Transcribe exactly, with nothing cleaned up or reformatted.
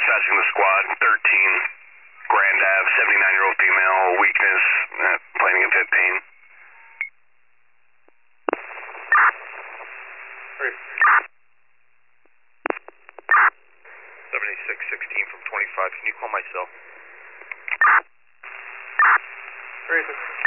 dispatching the squad, thirteen, Grand Ave, seventy-nine-year-old female, weakness, uh, planning and fit pain. seventy-six sixteen from twenty-five, can you call my cell? Three,